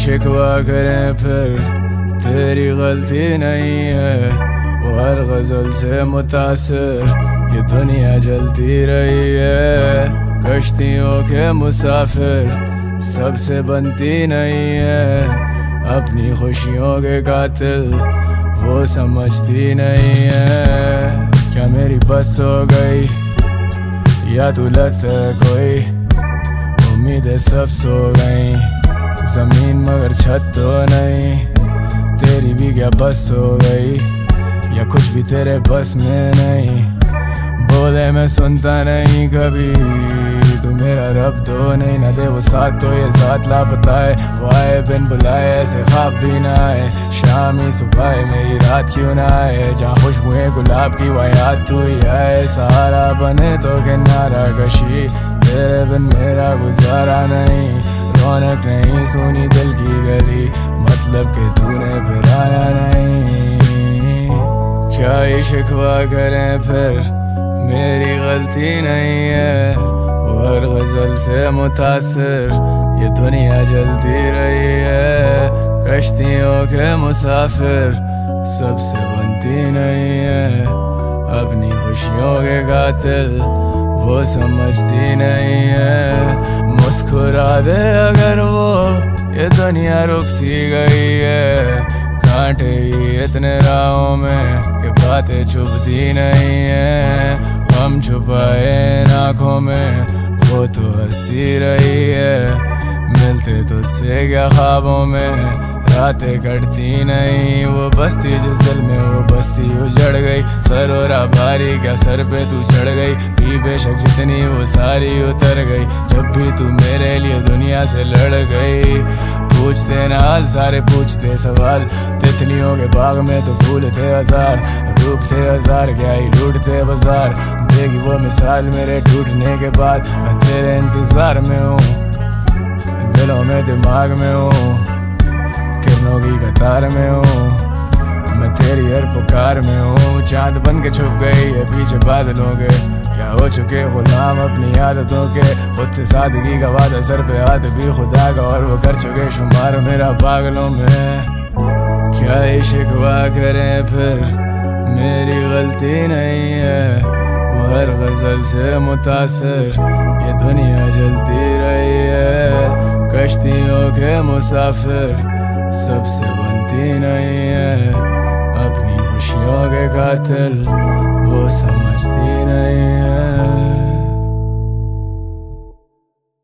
शिकवा करें फिर तेरी गलती नहीं है। वो हर गजल से मुतासिर ये दुनिया जलती रही है। कश्तियों के मुसाफिर सबसे बनती नहीं है। अपनी खुशियों के कातिल वो समझती नहीं है। क्या मेरी बस हो गई या तू लत है कोई? उम्मीदें सब सो गई, जमीन मगर छत तो नहीं। तेरी भी क्या बस हो गई या कुछ भी तेरे बस में नहीं? बोले मैं सुनता नहीं कभी, तू मेरा रब तो नहीं। न दे वो साथ तो ये साथ लापता है। वो आए बिन बुलाए ऐसे ख्वाब भी ना आए। शाम ही सुबह मेरी रात क्यों ना आए? जहाँ खुशबुएं गुलाब की वो याद तू ही आए। सहारा बने तो किनारा कशी, तेरे बिन मेरा गुजारा नहीं। रौनक नहीं सुनी दिल की गली, मतलब के तूने फिर आना नहीं। क्या ही शिकवा करें फिर मेरी गलती नहीं है। वो हर गजल से मुतासिर ये दुनिया जलती रही है। कश्तियों के मुसाफिर सबसे बनती नहीं है। अपनी खुशियों के कातिल वो समझती नहीं है। मुस्कुरा दे अगर वो ये दुनिया रुक सी गई है। कांटे ही इतने राहों में कि बातें चुभती नहीं है। हम छुपाए आँखों में वो तो हंसती रही है। मिलते तुझसे क्या ख्वाबों में रातें कटती नहीं। वो बस्ती जिस दिल में वो बस्ती उजड़ गई। सरोरा भारी क्या सर पे तू चढ़ गई। भी बेशक जितनी वो सारी उतर गई। जब भी तू मेरे लिए दुनिया से लड़ गई। पूछते ना हाल सारे पूछते सवाल। तितलियों के बाग में तो फूल थे हजार, रूप थे हजार, क्या ही लूटते बाजार। देगी वो मिसाल मेरे टूटने के बाद। मैं तेरे इंतजार में हूँ, दिलों में दिमाग में हूँ, किरणों की कतार में हूँ। मैं तेरी हर पुकार में हूँ। चांद बन के छुप गई है पीछे बादलों के। क्या हो चुके गुलाम अपनी आदतों के। खुद से सादगी का वादा सर पे हाथ भी खुदा का, और वो कर चुके शुमार मेरा पागलों में। क्या ही शिकवा करें फिर मेरी गलती नहीं है। वो हर गजल से मुतासिर ये दुनिया जलती रही है। कश्तियों के मुसाफिर सबसे बनती नहीं है। अपनी खुशियों के कातिल वो समझती नहीं है।